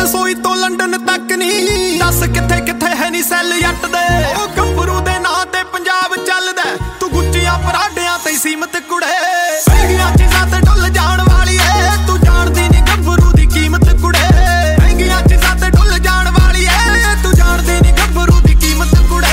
रसोई तो लंडन तक नी दस किथे किथे है नी सैल जट दे गंभरू दे नां ते पंजाब चलदा तू गुच्चियां पराडियां ते सीमत कुड़े महंगियां चीज़ां ते डुल जाण वाली ऐ तू जाणदी नी गंभरू दी कीमत कुड़े महंगियां चीज़ां ते डुल जाण वाली ऐ तू जाणदी नी गंभरू दी कीमत कुड़े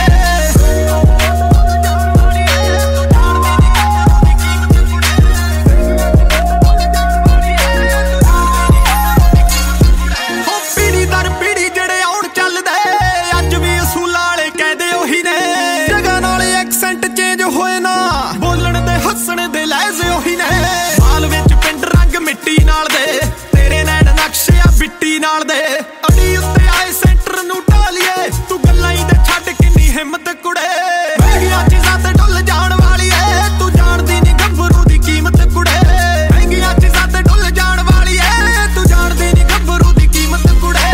नाल दे अड़ी उत्ते आए सेंटर नू ढालिए तू गल्लां ही ते छड्ड किन्नी हिम्मत कुड़े महंगियां चीज़ां ते डुल जाण वाली ऐ तू जाणदी नी गंभरू दी कीमत कुड़े महंगियां चीज़ां ते डुल जाण वाली ऐ तू जाणदी नी गंभरू दी कीमत कुड़े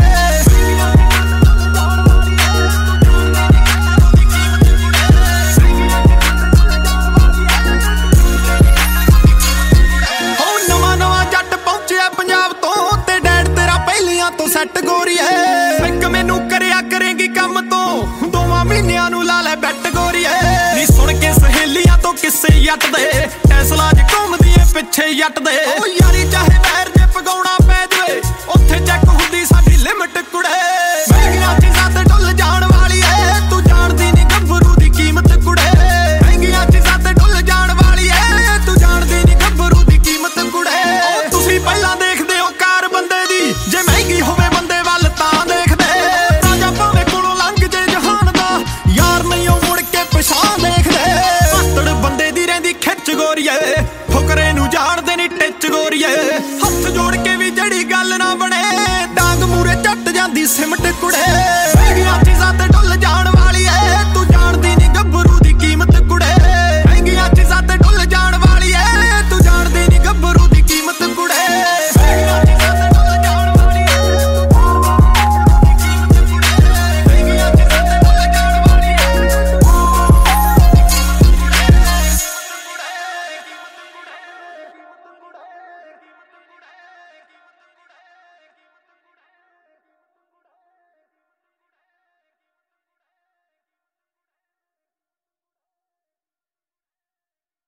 हो नवां नवां जट पहुंचिया पंजाब तो ते डैड तो सैट गोरीए एक मैनू करया करेंगी कम तो दोवां महीनियां नू ला लै बैट गोरीए नी सुन के सहेलियां तो किस्से जट दे टेस्ला च घूमदी ऐ पिछे जट दे ओ यारी चाहे पैर जे पगाउणा पै जावे उत्थे चैक हुंदी साडी लिमिट कुड़े महंगियां चीज़ां ते डुल जाण वाली ऐ तू जाणदी नी गंभरू दी कीमत कुड़े महंगियां चीज़ां ते डुल जाण वाली ऐ तू जाणदी नी गंभरू दी कीमत कुड़े ओ तुसीं पहिलां देखदे हो कार बंदे दी जे महंगी होवे बंदे वल तां देखदे राजा भावें कोलों लंघ जे जहान दा यार नहीं ओ मुड़ के पछाण देखदे पत्तड़ बंदे दी रहिंदी खिच गोरीए फुकरे नू जाणदे नी टिच गोरीए हत्थ जोड़ के भी जड़ी गल ना बणे डांग मूरे झट जांदी सिमट कुड़े।